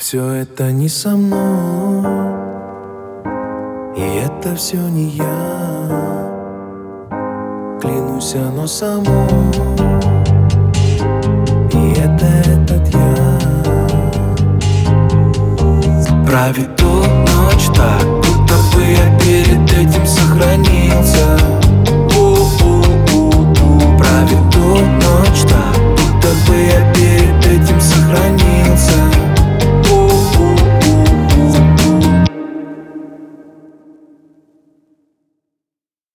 Все это не со мной, и это все не я. Клянусь, оно само, и это этот я. Проведу ночь так, будто бы я перед этим сохранился. Проведу ночь так, будто бы я перед этим сохранился.